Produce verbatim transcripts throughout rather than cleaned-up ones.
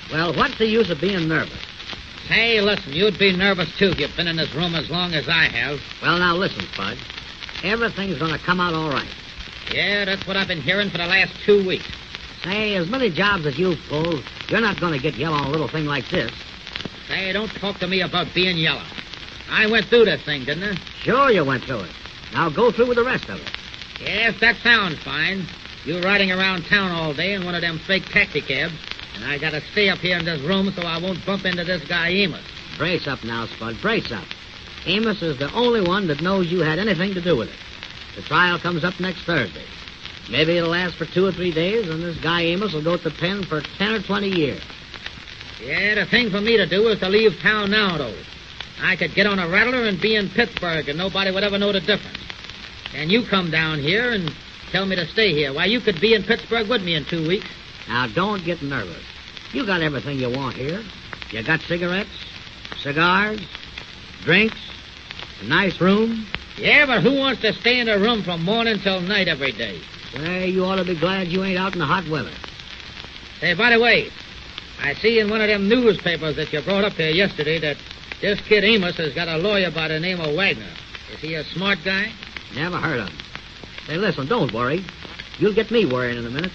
Well, what's the use of being nervous? Hey, listen, you'd be nervous, too, if you've been in this room as long as I have. Well, now, listen, Spud. Everything's going to come out all right. Yeah, that's what I've been hearing for the last two weeks. Say, as many jobs as you've pulled, you're not going to get yellow on a little thing like this. Say, don't talk to me about being yellow. I went through this thing, didn't I? Sure you went through it. Now go through with the rest of it. Yes, that sounds fine. You riding around town all day in one of them fake taxicabs, and I gotta stay up here in this room so I won't bump into this guy Amos. Brace up now, Spud, brace up. Amos is the only one that knows you had anything to do with it. The trial comes up next Thursday. Maybe it'll last for two or three days, and this guy Amos will go to the pen for ten or twenty years. Yeah, the thing for me to do is to leave town now, though. I could get on a rattler and be in Pittsburgh, and nobody would ever know the difference. And you come down here and tell me to stay here. Why, you could be in Pittsburgh with me in two weeks. Now, don't get nervous. You got everything you want here. You got cigarettes, cigars, drinks, a nice room. Yeah, but who wants to stay in a room from morning till night every day? Well, you ought to be glad you ain't out in the hot weather. Hey, by the way, I see in one of them newspapers that you brought up here yesterday that this kid Amos has got a lawyer by the name of Wagner. Is he a smart guy? Never heard of him. Say, listen, don't worry. You'll get me worrying in a minute.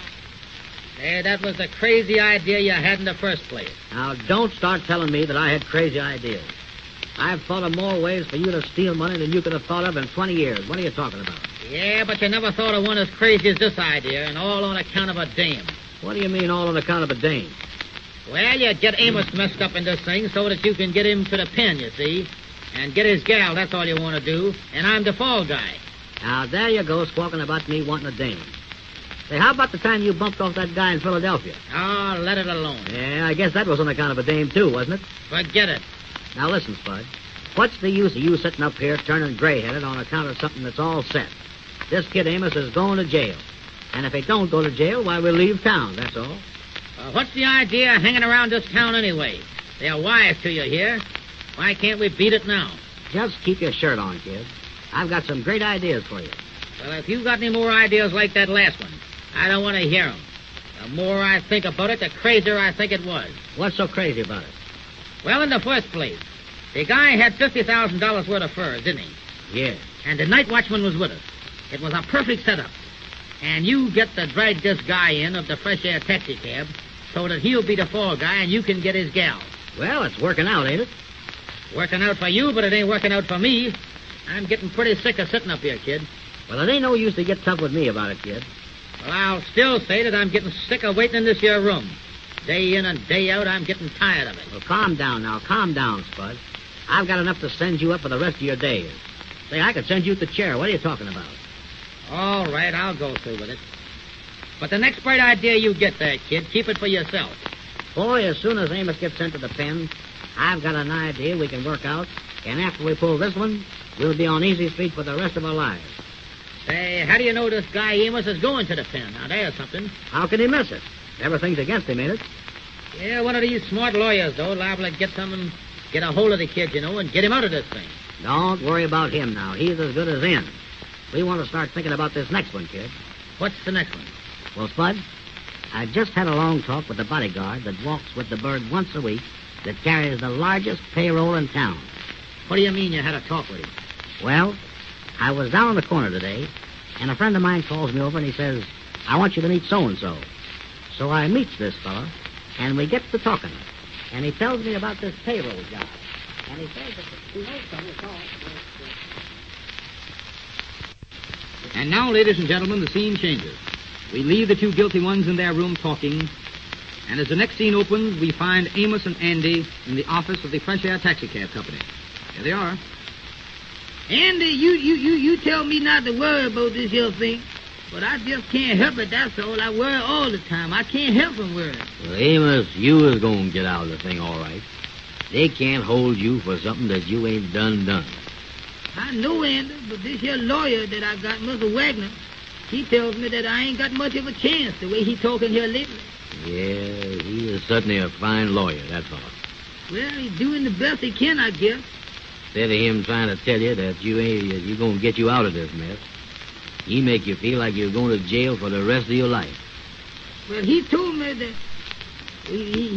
Hey, that was the crazy idea you had in the first place. Now, don't start telling me that I had crazy ideas. I've thought of more ways for you to steal money than you could have thought of in twenty years. What are you talking about? Yeah, but you never thought of one as crazy as this idea, and all on account of a dame. What do you mean, all on account of a dame? Well, you get Amos messed up in this thing so that you can get him to the pen, you see. And get his gal, that's all you want to do. And I'm the fall guy. Now, there you go, squawking about me wanting a dame. Say, how about the time you bumped off that guy in Philadelphia? Oh, let it alone. Yeah, I guess that was on account of a dame, too, wasn't it? Forget it. Now, listen, Spud. What's the use of you sitting up here turning gray-headed on account of something that's all set? This kid Amos is going to jail. And if he don't go to jail, why, we'll leave town, that's all. Uh, what's the idea of hanging around this town anyway? They're wise to you here. Why can't we beat it now? Just keep your shirt on, kid. I've got some great ideas for you. Well, if you've got any more ideas like that last one, I don't want to hear them. The more I think about it, the crazier I think it was. What's so crazy about it? Well, in the first place, the guy had fifty thousand dollars worth of furs, didn't he? Yeah. And the night watchman was with us. It was a perfect setup. And you get to drag this guy in of the fresh air taxi cab so that he'll be the fall guy and you can get his gal. Well, it's working out, ain't it? Working out for you, but it ain't working out for me. I'm getting pretty sick of sitting up here, kid. Well, it ain't no use to get tough with me about it, kid. Well, I'll still say that I'm getting sick of waiting in this here room. Day in and day out, I'm getting tired of it. Well, calm down now. Calm down, Spud. I've got enough to send you up for the rest of your days. Say, I could send you to the chair. What are you talking about? All right, I'll go through with it. But the next bright idea you get there, kid, keep it for yourself. Boy, as soon as Amos gets sent to the pen, I've got an idea we can work out, and after we pull this one, we'll be on easy street for the rest of our lives. Say, how do you know this guy Amos is going to the pen? Now, there's something. How can he miss it? Everything's against him, ain't it? Yeah, one of these smart lawyers, though, liable to get some and get a hold of the kid, you know, and get him out of this thing. Don't worry about him now. He's as good as in. We want to start thinking about this next one, kid. What's the next one? Well, Spud, I just had a long talk with the bodyguard that walks with the bird once a week that carries the largest payroll in town. What do you mean you had a talk with him? Well, I was down on the corner today, and a friend of mine calls me over and he says, I want you to meet so-and-so. So I meets this fella, and we get to talking. And he tells me about this payroll job. And he says that he knows something at all. And now, ladies and gentlemen, the scene changes. We leave the two guilty ones in their room talking, and as the next scene opens, we find Amos and Andy in the office of the Fresh Air Taxicab Company. Here they are. Andy, you, you, you, you tell me not to worry about this here thing, but I just can't help it, that's all. I worry all the time. I can't help from worrying. Well, Amos, you is going to get out of the thing all right. They can't hold you for something that you ain't done done. I know, Andy, but this here lawyer that I got, Mister Wagner, he tells me that I ain't got much of a chance the way he talking here lately. Yeah, he is certainly a fine lawyer, that's all. Well, he's doing the best he can, I guess. Instead of him trying to tell you that you ain't, you're going to get you out of this mess, he make you feel like you're going to jail for the rest of your life. Well, he told me that he, he, he was going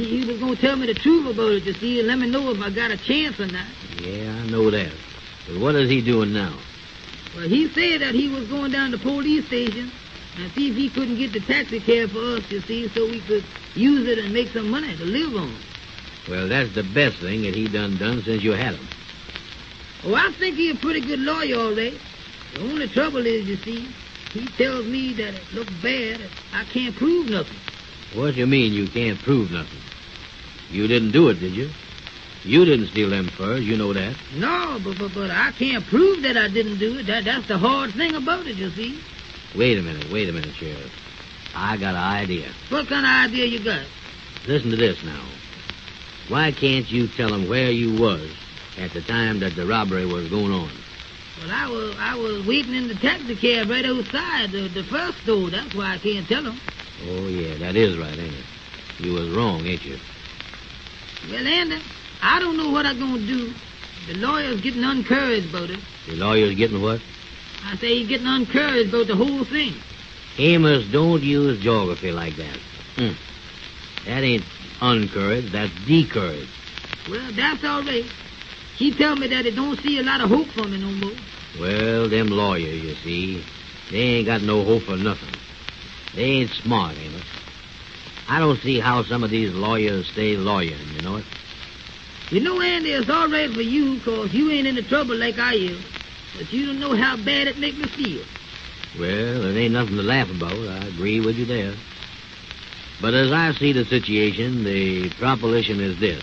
gonna tell me the truth about it, you see, and let me know if I got a chance or not. Yeah, I know that. But what is he doing now? Well, he said that he was going down to the police station and see if he couldn't get the taxi cab for us, you see, so we could use it and make some money to live on. Well, that's the best thing that he done done since you had him. Oh, I think he's a pretty good lawyer, all right. The only trouble is, you see, he tells me that it looks bad and I can't prove nothing. What do you mean you can't prove nothing? You didn't do it, did you? You didn't steal them furs, you know that. No, but, but, but I can't prove that I didn't do it. That, that's the hard thing about it, you see. Wait a minute, wait a minute, Sheriff. I got an idea. What kind of idea you got? Listen to this now. Why can't you tell them where you was at the time that the robbery was going on? Well, I was I was waiting in the taxi cab right outside the, the first store. That's why I can't tell them. Oh, yeah, that is right, ain't it? You was wrong, ain't you? Well, Andy, I don't know what I'm going to do. The lawyer's getting encouraged about it. The lawyer's getting what? I say he's getting encouraged about the whole thing. Amos, don't use geography like that. Hmm. That ain't encouraged, that's decouraged. Well, that's all right. He tell me that he don't see a lot of hope for me no more. Well, them lawyers, you see, they ain't got no hope for nothing. They ain't smart, Amos. I don't see how some of these lawyers stay lawyering, you know it? You know, Andy, it's all right for you, 'cause you ain't in the trouble like I am. But you don't know how bad it make me feel. Well, it ain't nothing to laugh about. I agree with you there. But as I see the situation, the proposition is this.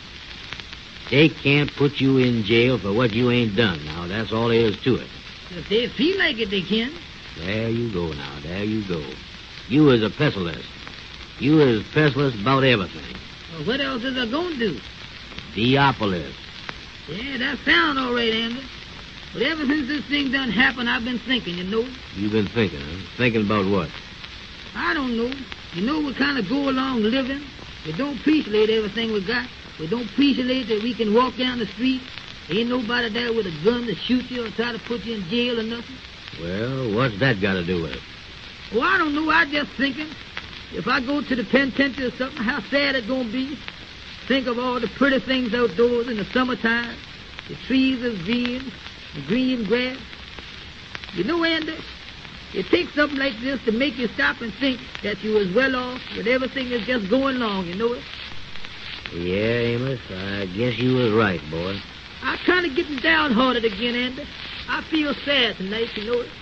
They can't put you in jail for what you ain't done. Now, that's all there is to it. If they feel like it, they can. There you go now. There you go. You is a pessimist. You is pessimist about everything. Well, what else is I going to do? Deopolis. Yeah, that sound all right, Andy. But ever since this thing done happened, I've been thinking, you know. You've been thinking, huh? Thinking about what? I don't know. You know, we kind of go along living. We don't appreciate everything we got. We don't appreciate that we can walk down the street. Ain't nobody there with a gun to shoot you or try to put you in jail or nothing. Well, what's that got to do with it? Well, I don't know. I just thinking, if I go to the penitentiary or something, how sad it's going to be. Think of all the pretty things outdoors in the summertime. The trees are green, the green grass. You know, Andy, it takes something like this to make you stop and think that you was well off with everything that's just going along, you know it? Yeah, Amos, I guess you was right, boy. I'm kind of getting downhearted again, Andy. I feel sad tonight, you know it?